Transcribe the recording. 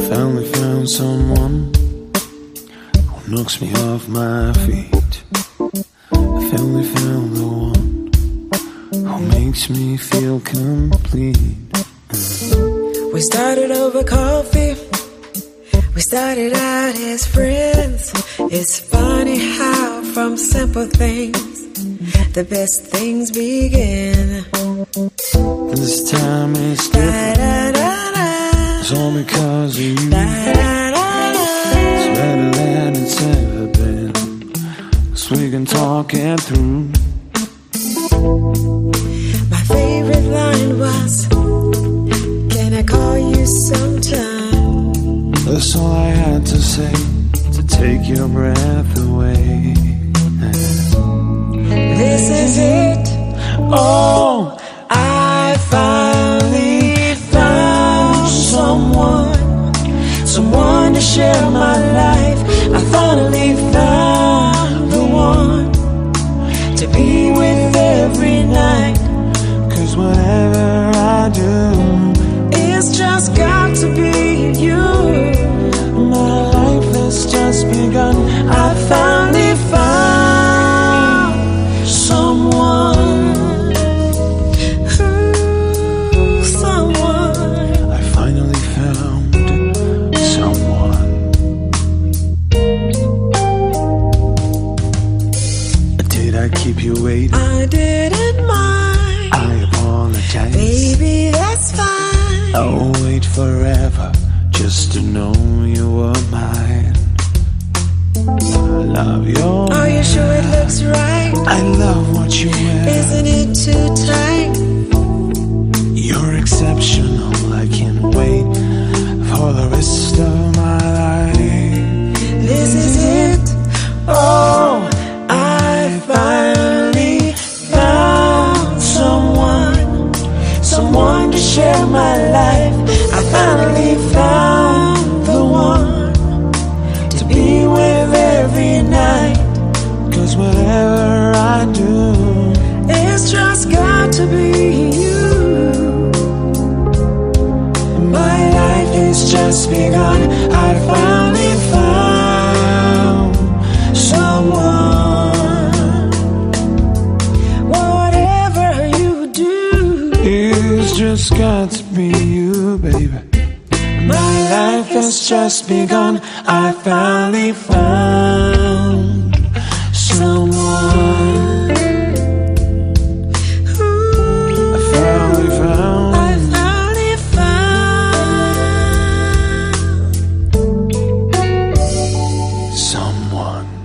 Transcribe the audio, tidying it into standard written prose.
Finally found someone who knocks me off my feet. I finally found the one who makes me feel complete. We started over coffee. We started out as friends. It's funny how from simple things the best things begin. And this time it's different. It's all because of you. It's better than it's ever been, 'cause we can talk it through. My favorite line was, can I call you sometime? That's all I had to say to take your breath away. This is it. Oh, I finally found someone to share my life. I finally found the one to be with every night. 'Cause whatever I do, It's just got to be you. my life has just begun. I finally found someone. I finally found someone. Did I keep you waiting? I didn't mind. I apologize. Baby, that's fine. I'll wait forever just to know you were mine. I love your Are you sure it looks right? I love what you wear. Isn't it too tight? You're exceptional. I can't wait for the rest of my life. This is it. Oh, I finally found someone to share my life. I finally found the one to be with every night. 'Cause whatever I do, It's just got to be you. my life has just begun. I finally found someone. Whatever you do, It's just got to be you, baby. My life has just begun. I finally found someone. I finally found. I finally found Someone.